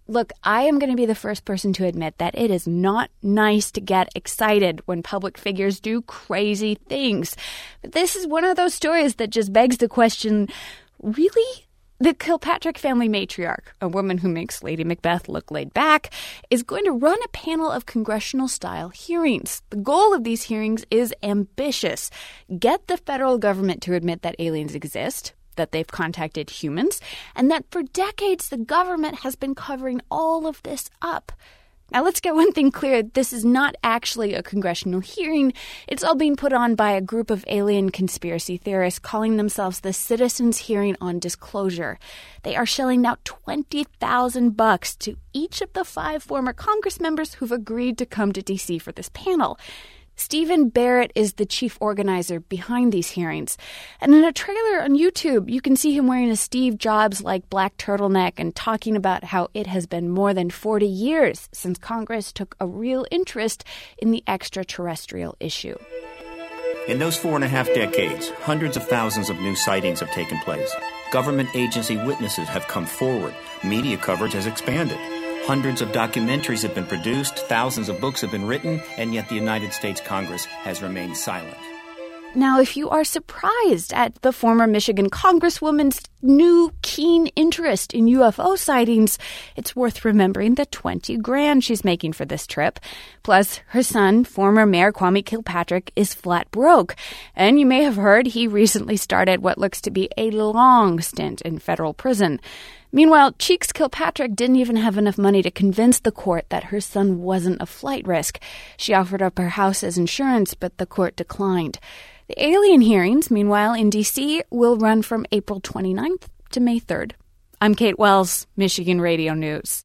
Look, I am going to be the first person to admit that it is not nice to get excited when public figures do crazy things. But this is one of those stories that just begs the question, really? The Kilpatrick family matriarch, a woman who makes Lady Macbeth look laid back, is going to run a panel of congressional-style hearings. The goal of these hearings is ambitious. Get the federal government to admit that aliens exist, that they've contacted humans, and that for decades the government has been covering all of this up. Now, let's get one thing clear. This is not actually a congressional hearing. It's all being put on by a group of alien conspiracy theorists calling themselves the Citizens Hearing on Disclosure. They are shelling out $20,000 to each of the 5 former Congress members who've agreed to come to D.C. for this panel. Stephen Barrett is the chief organizer behind these hearings. And in a trailer on YouTube, you can see him wearing a Steve Jobs-like black turtleneck and talking about how it has been more than 40 years since Congress took a real interest in the extraterrestrial issue. In those 4.5 decades, hundreds of thousands of new sightings have taken place. Government agency witnesses have come forward. Media coverage has expanded. Hundreds of documentaries have been produced, thousands of books have been written, and yet the United States Congress has remained silent. Now, if you are surprised at the former Michigan Congresswoman's new keen interest in UFO sightings, it's worth remembering the $20,000 she's making for this trip. Plus, her son, former Mayor Kwame Kilpatrick, is flat broke. And you may have heard he recently started what looks to be a long stint in federal prison. Meanwhile, Cheeks Kilpatrick didn't even have enough money to convince the court that her son wasn't a flight risk. She offered up her house as insurance, but the court declined. The alien hearings, meanwhile, in D.C., will run from April 29th to May 3rd. I'm Kate Wells, Michigan Radio News.